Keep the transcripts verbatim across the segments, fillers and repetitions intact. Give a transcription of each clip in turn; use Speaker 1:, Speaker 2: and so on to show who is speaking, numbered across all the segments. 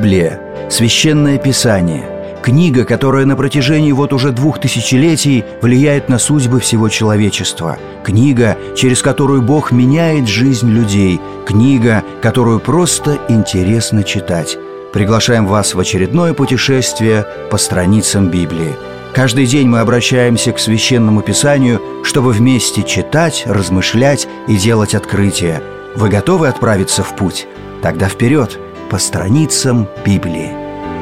Speaker 1: Библия – священное писание, книга, которая на протяжении вот уже двух тысячелетий влияет на судьбы всего человечества, книга, через которую Бог меняет жизнь людей, книга, которую просто интересно читать. Приглашаем вас в очередное путешествие по страницам Библии. Каждый день мы обращаемся к Священному Писанию, чтобы вместе читать, размышлять и делать открытия. Вы готовы отправиться в путь? Тогда вперед, по страницам Библии.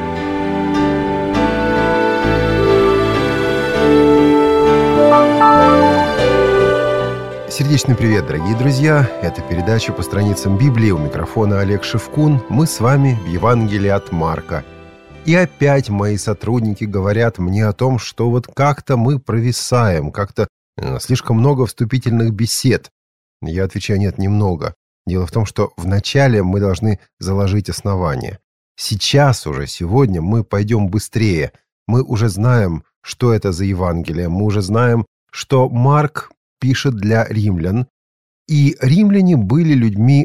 Speaker 2: Сердечный привет, дорогие друзья! Это передача по страницам Библии. У микрофона Олег Шевкун. Мы с вами в Евангелии от Марка. И опять мои сотрудники говорят мне о том, что вот как-то мы провисаем, как-то слишком много вступительных бесед. Я отвечаю: нет, немного. Дело в том, что вначале мы должны заложить основание. Сейчас уже, сегодня мы пойдем быстрее. Мы уже знаем, что это за Евангелие. Мы уже знаем, что Марк пишет для римлян. И римляне были людьми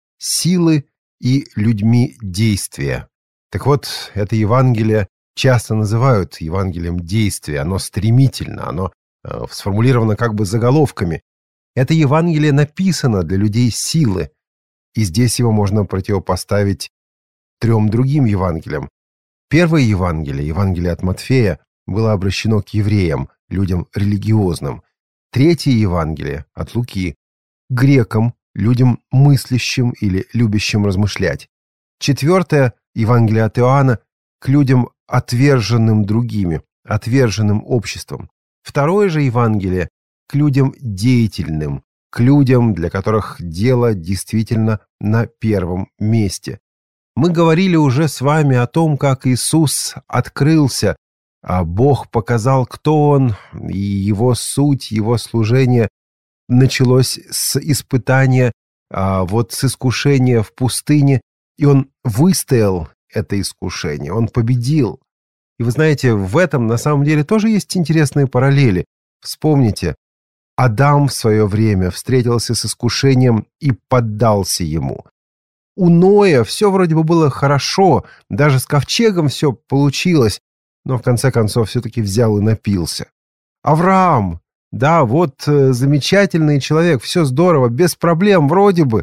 Speaker 2: силы и людьми действия. Так вот, это Евангелие часто называют Евангелием действия. Оно стремительно, оно э, сформулировано как бы заголовками. Это Евангелие написано для людей силы. И здесь его можно противопоставить трем другим Евангелиям. Первое Евангелие, Евангелие от Матфея, было обращено к евреям, людям религиозным. Третье Евангелие от Луки – грекам, людям мыслящим или любящим размышлять. Четвертое Евангелие от Иоанна к людям, отверженным другими, отверженным обществом. Второе же Евангелие к людям деятельным, к людям, для которых дело действительно на первом месте. Мы говорили уже с вами о том, как Иисус открылся, а Бог показал, кто Он, и Его суть, Его служение началось с испытания, а вот с искушения в пустыне, и Он выстоял это искушение, Он победил. И вы знаете, в этом на самом деле тоже есть интересные параллели. Вспомните, Адам в свое время встретился с искушением и поддался ему. У Ноя все вроде бы было хорошо, даже с ковчегом все получилось, но в конце концов все-таки взял и напился. Авраам, да, вот э, замечательный человек, все здорово, без проблем вроде бы.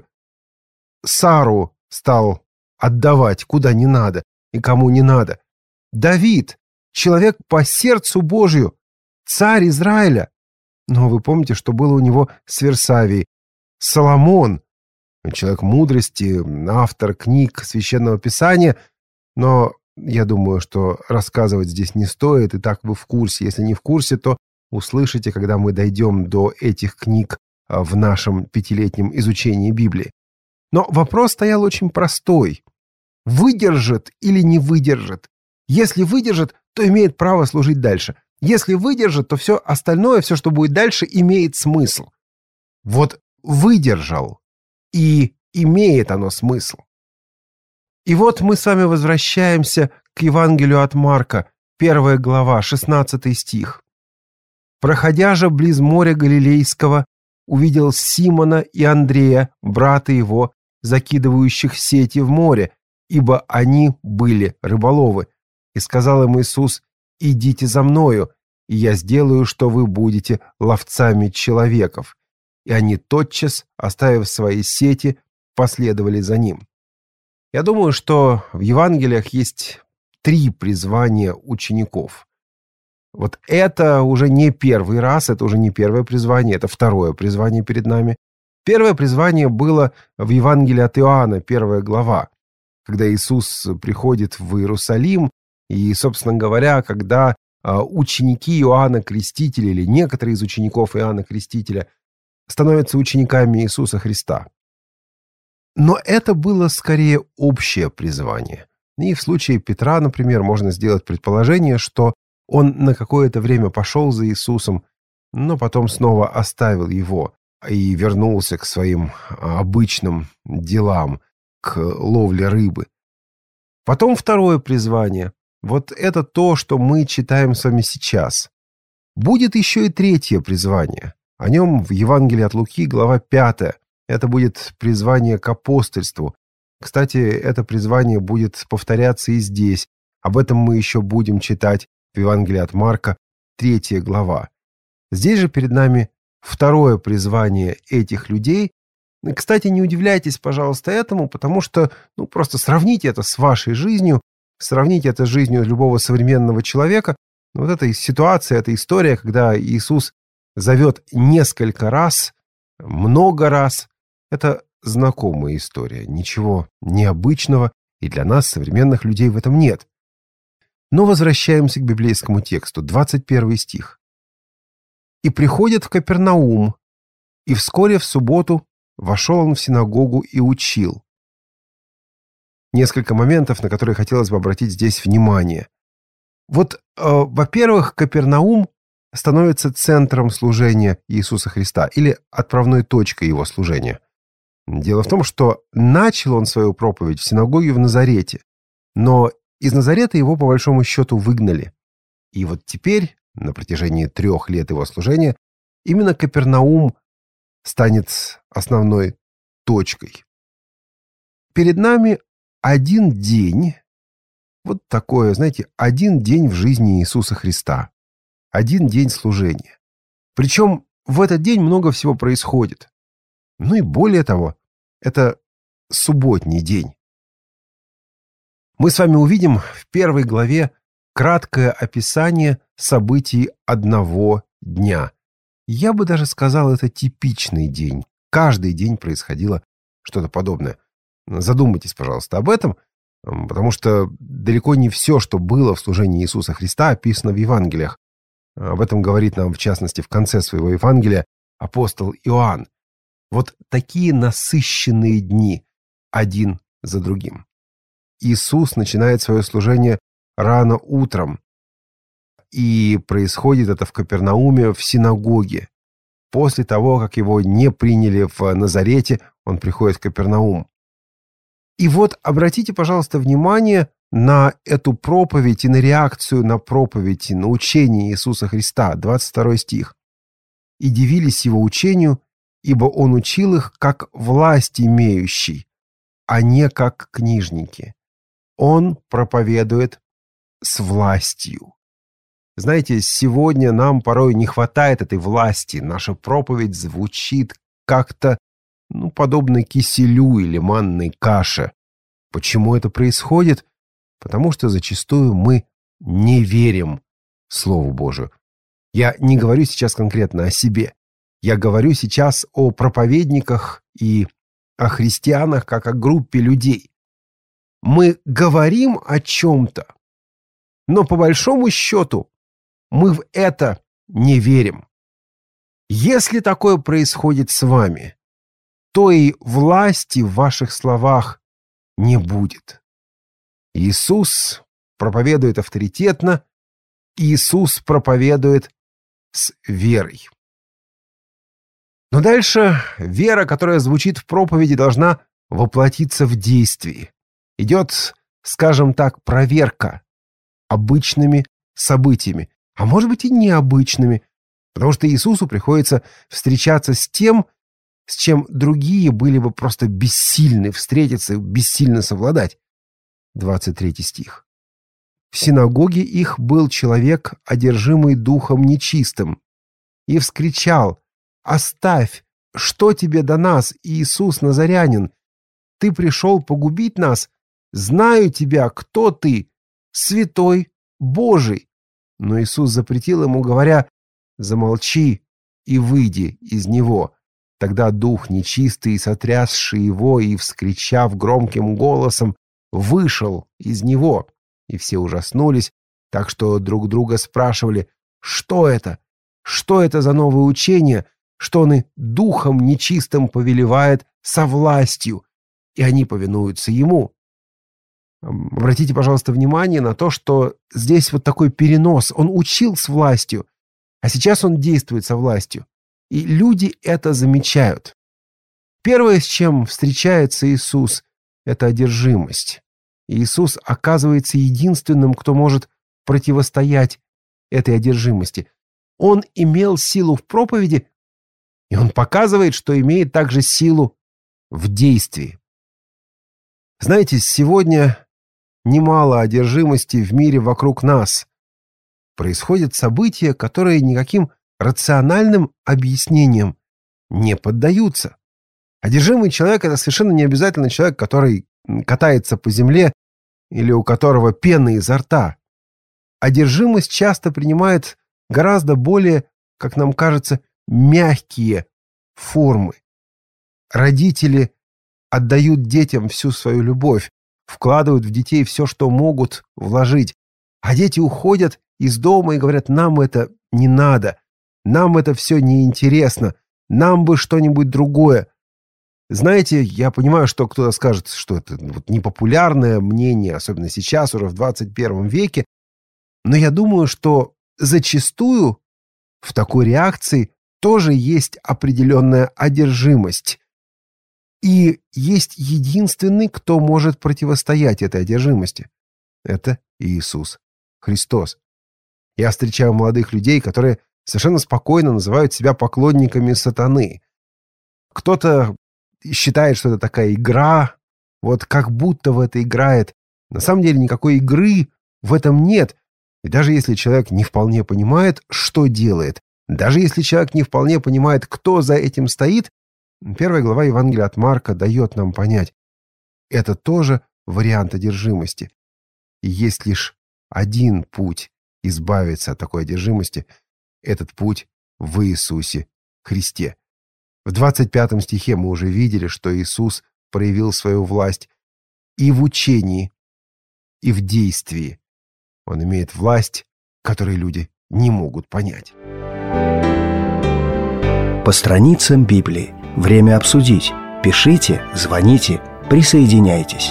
Speaker 2: Сару стал отдавать куда не надо и кому не надо. Давид, человек по сердцу Божию, царь Израиля. Но вы помните, что было у него с Версавией. Соломон, человек мудрости, автор книг Священного Писания, но я думаю, что рассказывать здесь не стоит, и так вы в курсе. Если не в курсе, то услышите, когда мы дойдем до этих книг в нашем пятилетнем изучении Библии. Но вопрос стоял очень простой. Выдержит или не выдержит? Если выдержит, то имеет право служить дальше. Если выдержит, то все остальное, все, что будет дальше, имеет смысл. Вот выдержал, и имеет оно смысл. И вот мы с вами возвращаемся к Евангелию от Марка, первая глава, шестнадцатый стих. «Проходя же близ моря Галилейского, увидел Симона и Андрея, брата его, закидывающих сети в море, ибо они были рыболовы. И сказал им Иисус: идите за мною, и я сделаю, что вы будете ловцами человеков. И они тотчас, оставив свои сети, последовали за ним». Я думаю, что в Евангелиях есть три призвания учеников. Вот это уже не первый раз, это уже не первое призвание, это второе призвание перед нами. Первое призвание было в Евангелии от Иоанна, первая глава, когда Иисус приходит в Иерусалим, и, собственно говоря, когда ученики Иоанна Крестителя или некоторые из учеников Иоанна Крестителя становятся учениками Иисуса Христа. Но это было скорее общее призвание. И в случае Петра, например, можно сделать предположение, что он на какое-то время пошел за Иисусом, но потом снова оставил его и вернулся к своим обычным делам, к ловле рыбы. Потом второе призвание. Вот это то, что мы читаем с вами сейчас. Будет еще и третье призвание. О нем в Евангелии от Луки, глава пятая. Это будет призвание к апостольству, Кстати, это призвание будет повторяться и здесь. Об этом мы еще будем читать в Евангелии от Марка, третья глава. Здесь же перед нами второе призвание этих людей. Кстати, не удивляйтесь, пожалуйста, этому, потому что, ну, просто сравните это с вашей жизнью, сравните это с жизнью любого современного человека. Вот эта ситуация, эта история, когда Иисус зовет несколько раз, много раз, это знакомая история. Ничего необычного, и для нас, современных людей, в этом нет. Но возвращаемся к библейскому тексту, двадцать первый стих. «И приходит в Капернаум, и вскоре в субботу вошел он в синагогу и учил». Несколько моментов, на которые хотелось бы обратить здесь внимание. Вот, э, во-первых, Капернаум становится центром служения Иисуса Христа или отправной точкой его служения. Дело в том, что начал он свою проповедь в синагоге в Назарете, но из Назарета его, по большому счету, выгнали. И вот теперь, на протяжении трех лет его служения, именно Капернаум станет основной точкой. Перед нами один день, вот такое, знаете, один день в жизни Иисуса Христа, один день служения. Причем в этот день много всего происходит. Ну и более того, это субботний день. Мы с вами увидим в первой главе краткое описание событий одного дня. Я бы даже сказал, это типичный день. Каждый день происходило что-то подобное. Задумайтесь, пожалуйста, об этом, потому что далеко не все, что было в служении Иисуса Христа, описано в Евангелиях. Об этом говорит нам, в частности, в конце своего Евангелия апостол Иоанн. Вот такие насыщенные дни, один за другим. Иисус начинает свое служение рано утром, и происходит это в Капернауме, в синагоге. После того, как его не приняли в Назарете, он приходит в Капернаум. И вот обратите, пожалуйста, внимание на эту проповедь и на реакцию на проповедь и на учение Иисуса Христа, двадцать второй стих. «И дивились его учению, ибо он учил их как власть имеющий, а не как книжники. Он проповедует с властью». Знаете, сегодня нам порой не хватает этой власти. Наша проповедь звучит как-то, ну, подобно киселю или манной каше. Почему это происходит? Потому что зачастую мы не верим Слову Божию. Я не говорю сейчас конкретно о себе. Я говорю сейчас о проповедниках и о христианах как о группе людей. Мы говорим о чем-то, но по большому счету мы в это не верим. Если такое происходит с вами, то и власти в ваших словах не будет. Иисус проповедует авторитетно, Иисус проповедует с верой. Но дальше вера, которая звучит в проповеди, должна воплотиться в действии. Идет, скажем так, проверка обычными событиями, а может быть и необычными, потому что Иисусу приходится встречаться с тем, с чем другие были бы просто бессильны встретиться, бессильно совладать. двадцать третий стих. «В синагоге их был человек, одержимый духом нечистым, и вскричал: „Оставь! Что тебе до нас, Иисус Назарянин? Ты пришел погубить нас? Знаю тебя, кто ты, святой Божий!“ Но Иисус запретил ему, говоря: „Замолчи и выйди из него“. Тогда дух нечистый, сотрясший его и вскричав громким голосом, вышел из него. И все ужаснулись, так что друг друга спрашивали: что это? Что это за новое учение, что он и духом нечистым повелевает со властью, и они повинуются ему? Обратите, пожалуйста, внимание на то, что здесь вот такой перенос. Он учил с властью, а сейчас он действует со властью. И люди это замечают. Первое, с чем встречается Иисус, это одержимость. Иисус оказывается единственным, кто может противостоять этой одержимости. Он имел силу в проповеди, и он показывает, что имеет также силу в действии. Знаете, сегодня немало одержимости в мире вокруг нас. Происходят события, которые никаким рациональным объяснениям не поддаются. Одержимый человек — это совершенно не обязательно человек, который катается по земле или у которого пена изо рта. Одержимость часто принимает гораздо более, как нам кажется, мягкие формы. Родители отдают детям всю свою любовь, вкладывают в детей все, что могут вложить, а дети уходят из дома и говорят: нам это не надо, нам это все неинтересно, нам бы что-нибудь другое. Знаете, я понимаю, что кто-то скажет, что это вот непопулярное мнение, особенно сейчас, уже в двадцать первом веке, но я думаю, что зачастую в такой реакции тоже есть определенная одержимость. И есть единственный, кто может противостоять этой одержимости. Это Иисус Христос. Я встречаю молодых людей, которые совершенно спокойно называют себя поклонниками сатаны. Кто-то считает, что это такая игра, вот как будто в это играет. На самом деле никакой игры в этом нет. И даже если человек не вполне понимает, что делает, даже если человек не вполне понимает, кто за этим стоит, первая глава Евангелия от Марка дает нам понять, это тоже вариант одержимости. И есть лишь один путь избавиться от такой одержимости. Этот путь в Иисусе Христе. В двадцать пятом стихе мы уже видели, что Иисус проявил свою власть и в учении, и в действии. Он имеет власть, которую люди не могут понять.
Speaker 1: По страницам Библии. Время обсудить. Пишите, звоните, присоединяйтесь.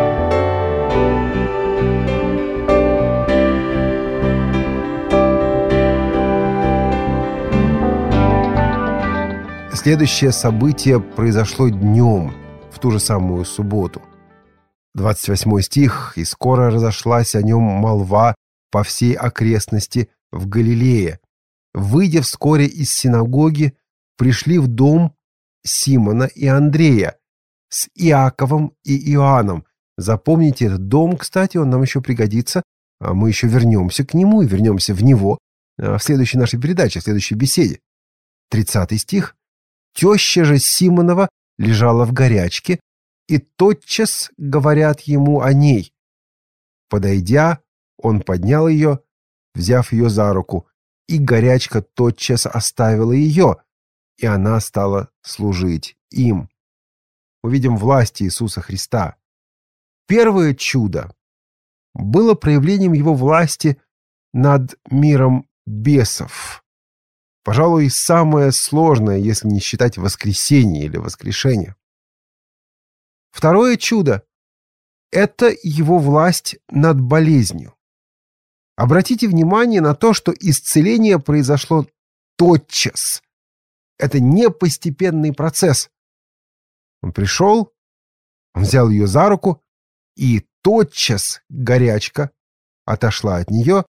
Speaker 2: Следующее событие произошло днем, в ту же самую субботу. двадцать восьмой стих. «И скоро разошлась о нем молва по всей окрестности в Галилее. Выйдя вскоре из синагоги, пришли в дом Симона и Андрея с Иаковом и Иоанном». Запомните этот дом, кстати, он нам еще пригодится. Мы еще вернемся к нему и вернемся в него в следующей нашей передаче, в следующей беседе. тридцатый стих. «Теща же Симонова лежала в горячке, и тотчас говорят ему о ней. Подойдя, он поднял ее, взяв ее за руку, и горячка тотчас оставила ее, и она стала служить им». Увидим власть Иисуса Христа. Первое чудо было проявлением его власти над миром бесов. Пожалуй, самое сложное, если не считать воскресение или воскрешение. Второе чудо — это его власть над болезнью. Обратите внимание на то, что исцеление произошло тотчас. Это не постепенный процесс. Он пришел, он взял ее за руку, и тотчас горячка отошла от нее,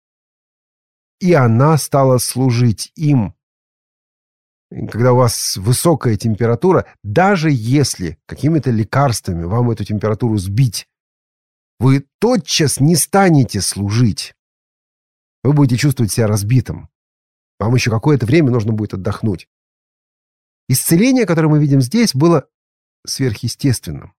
Speaker 2: и она стала служить им. Когда у вас высокая температура, даже если какими-то лекарствами вам эту температуру сбить, вы тотчас не станете служить. Вы будете чувствовать себя разбитым. Вам еще какое-то время нужно будет отдохнуть. Исцеление, которое мы видим здесь, было сверхъестественным.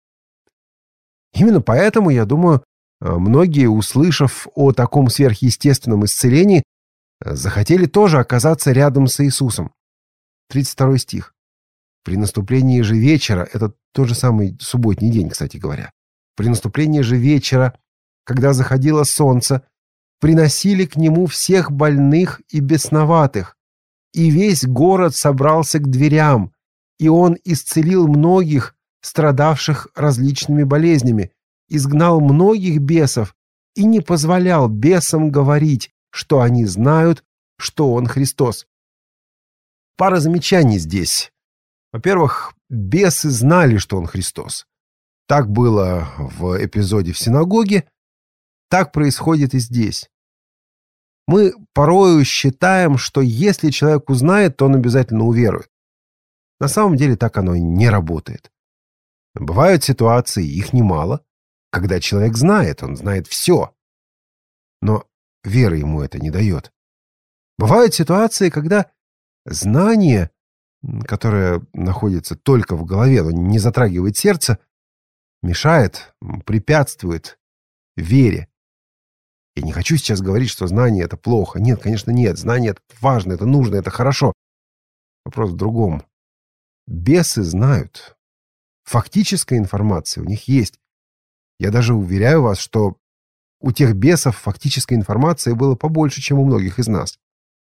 Speaker 2: Именно поэтому, я думаю, многие, услышав о таком сверхъестественном исцелении, захотели тоже оказаться рядом с Иисусом. тридцать второй стих. «При наступлении же вечера», это тот же самый субботний день, кстати говоря, «при наступлении же вечера, когда заходило солнце, приносили к нему всех больных и бесноватых, и весь город собрался к дверям, и он исцелил многих, страдавших различными болезнями, изгнал многих бесов и не позволял бесам говорить, что они знают, что он Христос». Пара замечаний здесь. Во-первых, бесы знали, что он Христос. Так было в эпизоде в синагоге, так происходит и здесь. Мы порою считаем, что если человек узнает, то он обязательно уверует. На самом деле так оно и не работает. Бывают ситуации, их немало, когда человек знает, он знает все, но вера ему это не дает. Бывают ситуации, когда знание, которое находится только в голове, но не затрагивает сердце, мешает, препятствует вере. Я не хочу сейчас говорить, что знание — это плохо. Нет, конечно, нет. Знание — это важно, это нужно, это хорошо. Вопрос в другом. Бесы знают. Фактическая информация у них есть. Я даже уверяю вас, что у тех бесов фактической информации было побольше, чем у многих из нас.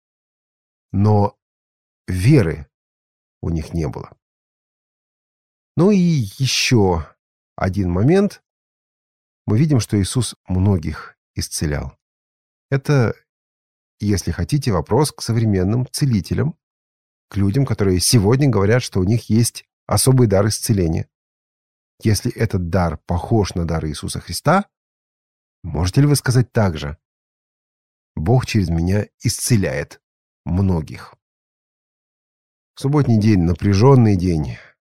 Speaker 2: Но веры у них не было. Ну и еще один момент. Мы видим, что Иисус многих исцелял. Это, если хотите, вопрос к современным целителям, к людям, которые сегодня говорят, что у них есть особый дар исцеления. Если этот дар похож на дар Иисуса Христа, можете ли вы сказать так же? Бог через меня исцеляет многих. Субботний день — напряженный день.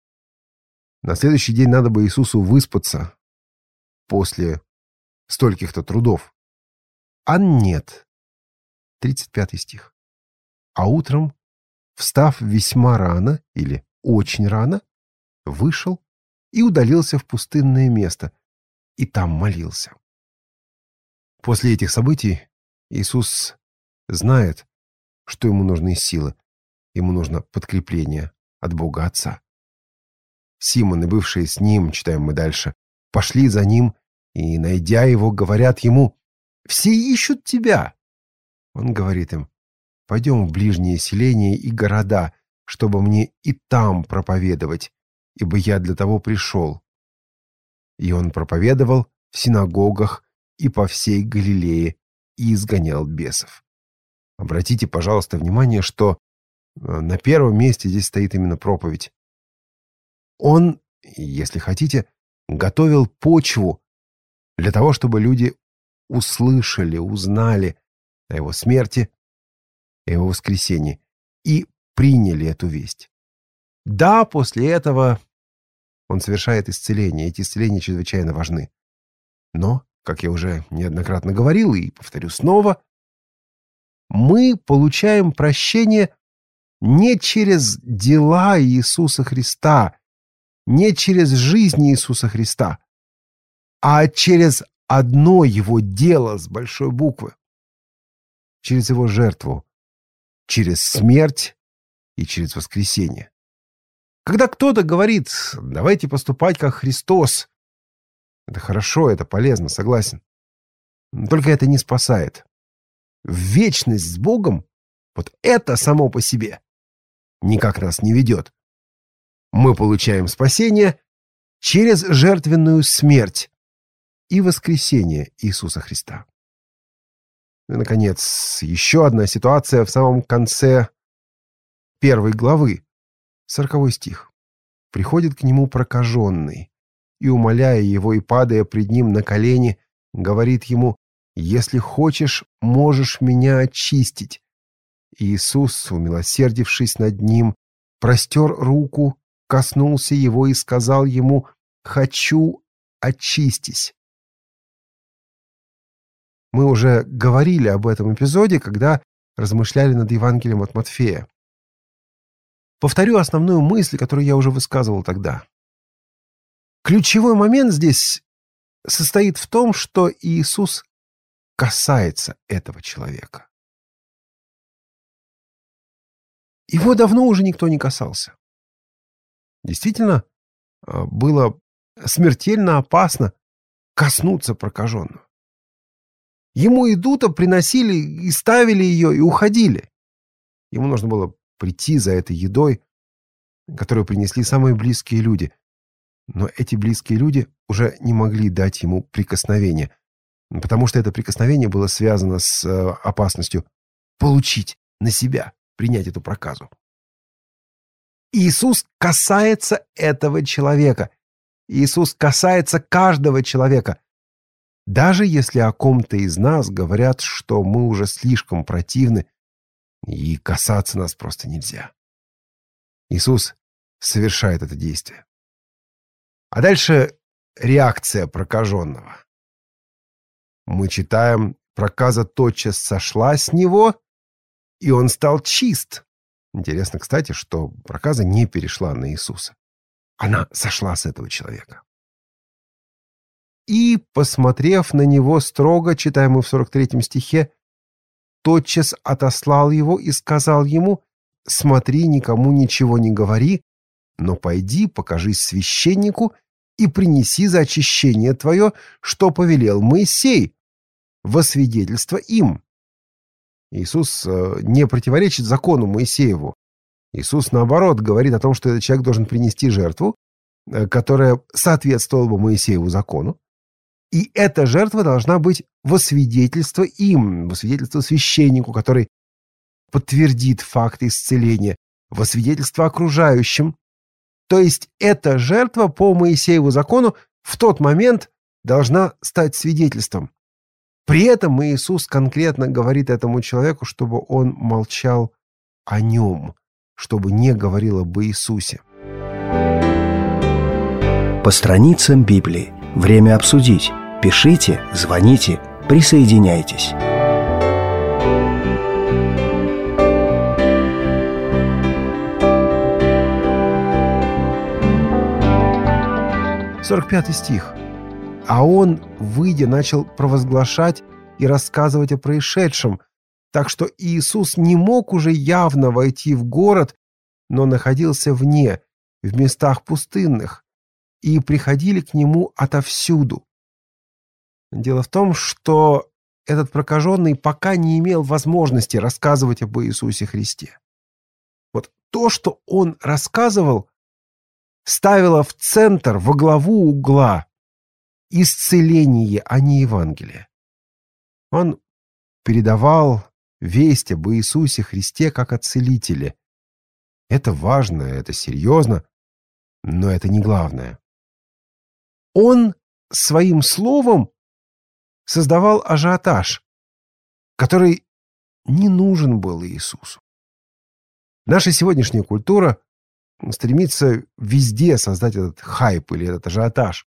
Speaker 2: На следующий день надо бы Иисусу выспаться после стольких-то трудов. А нет. тридцать пятый стих. А утром, встав весьма рано или очень рано, вышел и удалился в пустынное место, и там молился. После этих событий Иисус знает, что ему нужны силы, ему нужно подкрепление от Бога Отца. Симон и бывшие с ним, читаем мы дальше, пошли за ним и, найдя его, говорят ему: «Все ищут тебя». Он говорит им: «Пойдем в ближние селения и города, чтобы мне и там проповедовать, ибо я для того пришел». И он проповедовал в синагогах и по всей Галилее и изгонял бесов. Обратите, пожалуйста, внимание, что на первом месте здесь стоит именно проповедь. Он, если хотите, готовил почву для того, чтобы люди услышали, узнали о его смерти, о его воскресении и приняли эту весть. Да, после этого он совершает исцеление. Эти исцеления чрезвычайно важны. Но, как я уже неоднократно говорил и повторю снова, мы получаем прощение не через дела Иисуса Христа, не через жизнь Иисуса Христа, а через одно его дело с большой буквы, через его жертву, через смерть и через воскресение. Когда кто-то говорит: давайте поступать как Христос, это хорошо, это полезно, согласен. Только это не спасает. В вечность с Богом вот это само по себе никак нас не ведет. Мы получаем спасение через жертвенную смерть и воскресение Иисуса Христа. И, наконец, еще одна ситуация в самом конце первой главы, сороковой стих. «Приходит к нему прокаженный, и, умоляя его и падая пред ним на колени, говорит ему: если хочешь, можешь меня очистить. И Иисус, умилосердившись над ним, простер руку, коснулся его и сказал ему: хочу, очистись». Мы уже говорили об этом эпизоде, когда размышляли над Евангелием от Матфея. Повторю основную мысль, которую я уже высказывал тогда. Ключевой момент здесь состоит в том, что Иисус касается этого человека. Его давно уже никто не касался. Действительно, было смертельно опасно коснуться прокаженного. Ему еду-то приносили и ставили ее, и уходили. Ему нужно было прийти за этой едой, которую принесли самые близкие люди. Но эти близкие люди уже не могли дать ему прикосновение, потому что это прикосновение было связано с опасностью получить на себя, принять эту проказу. Иисус касается этого человека. Иисус касается каждого человека. Даже если о ком-то из нас говорят, что мы уже слишком противны, и касаться нас просто нельзя. Иисус совершает это действие. А дальше реакция прокаженного. Мы читаем: проказа тотчас сошла с него, и он стал чист. Интересно, кстати, что проказа не перешла на Иисуса. Она сошла с этого человека. И, посмотрев на него строго, читаем мы в сорок третьем стихе, тотчас отослал его и сказал ему: смотри, никому ничего не говори, но пойди, покажись священнику и принеси за очищение твое, что повелел Моисей, во свидетельство им. Иисус не противоречит закону Моисееву. Иисус, наоборот, говорит о том, что этот человек должен принести жертву, которая соответствовала бы Моисееву закону. И эта жертва должна быть во свидетельство им, во свидетельство священнику, который подтвердит факт исцеления, во свидетельство окружающим. То есть эта жертва по Моисееву закону в тот момент должна стать свидетельством. При этом Иисус конкретно говорит этому человеку, чтобы он молчал о нем, чтобы не говорил об Иисусе.
Speaker 1: По страницам Библии. Время обсудить. Пишите, звоните, присоединяйтесь.
Speaker 2: сорок пятый стих. А он, выйдя, начал провозглашать и рассказывать о происшедшем, так что Иисус не мог уже явно войти в город, но находился вне, в местах пустынных, и приходили к нему отовсюду. Дело в том, что этот прокаженный пока не имел возможности рассказывать об Иисусе Христе. Вот то, что он рассказывал, ставило в центр, во главу угла исцеление, а не Евангелие. Он передавал весть об Иисусе Христе как о целителе. Это важно, это серьезно, но это не главное. Он своим словом создавал ажиотаж, который не нужен был Иисусу. Наша сегодняшняя культура стремится везде создать этот хайп или этот ажиотаж.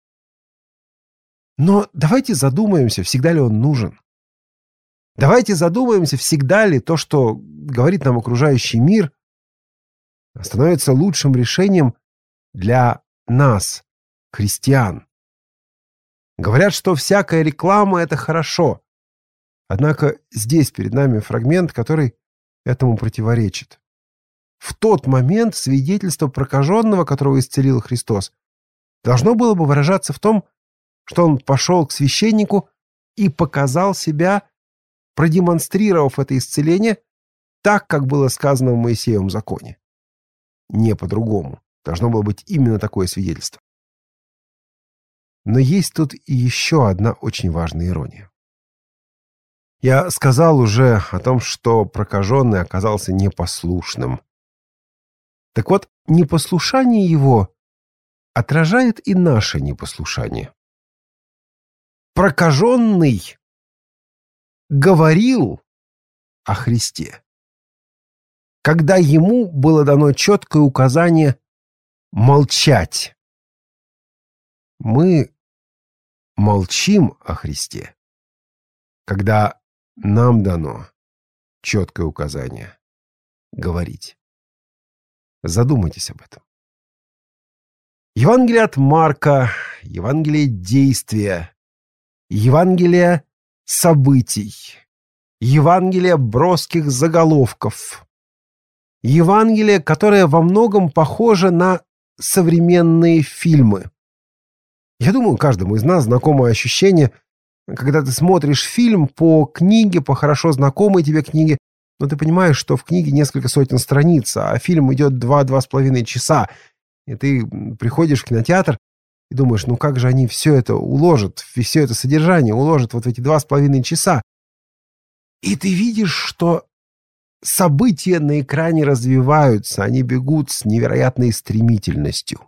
Speaker 2: Но давайте задумаемся, всегда ли он нужен. Давайте задумаемся, всегда ли то, что говорит нам окружающий мир, становится лучшим решением для нас, христиан. Говорят, что всякая реклама — это хорошо. Однако здесь перед нами фрагмент, который этому противоречит. В тот момент свидетельство прокаженного, которого исцелил Христос, должно было бы выражаться в том, что он пошел к священнику и показал себя, продемонстрировав это исцеление так, как было сказано в Моисеевом законе. Не по-другому. Должно было быть именно такое свидетельство. Но есть тут и еще одна очень важная ирония. Я сказал уже о том, что прокаженный оказался непослушным. Так вот, непослушание его отражает и наше непослушание. Прокаженный говорил о Христе, когда ему было дано четкое указание молчать. Мы молчим о Христе, когда нам дано четкое указание говорить. Задумайтесь об этом. Евангелие от Марка, Евангелие действия, Евангелие событий, Евангелие броских заголовков, Евангелие, которое во многом похоже на современные фильмы. Я думаю, каждому из нас знакомое ощущение, когда ты смотришь фильм по книге, по хорошо знакомой тебе книге, но ты понимаешь, что в книге несколько сотен страниц, а фильм идет два-два с половиной часа, и ты приходишь в кинотеатр и думаешь, ну как же они все это уложат, все это содержание уложат вот в эти два с половиной часа. И ты видишь, что события на экране развиваются, они бегут с невероятной стремительностью.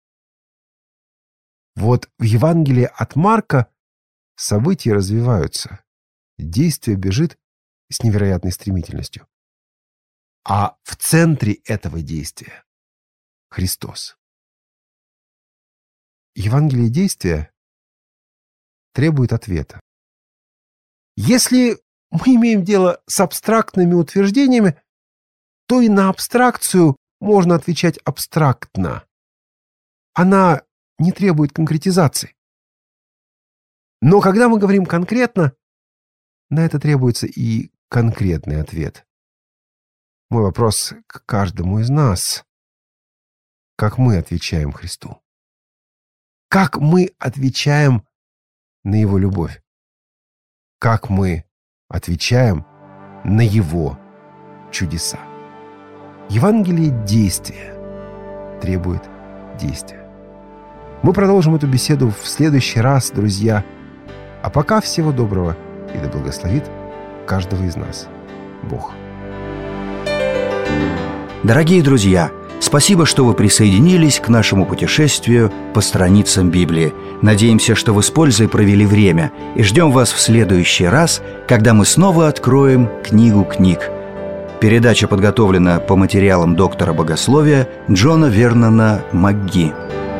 Speaker 2: Вот в Евангелии от Марка события развиваются, действие бежит с невероятной стремительностью. А в центре этого действия Христос. Евангелие действия требует ответа. Если мы имеем дело с абстрактными утверждениями, то и на абстракцию можно отвечать абстрактно. Она не требует конкретизации. Но когда мы говорим конкретно, на это требуется и конкретный ответ. Мой вопрос к каждому из нас. Как мы отвечаем Христу? Как мы отвечаем на Его любовь? Как мы отвечаем на Его чудеса? Евангелие действия требует действия. Мы продолжим эту беседу в следующий раз, друзья. А пока всего доброго, и да благословит каждого из нас Бог.
Speaker 1: Дорогие друзья, спасибо, что вы присоединились к нашему путешествию по страницам Библии. Надеемся, что вы с пользой провели время, и ждем вас в следующий раз, когда мы снова откроем книгу книг. Передача подготовлена по материалам доктора богословия Джона Вернона МакГи.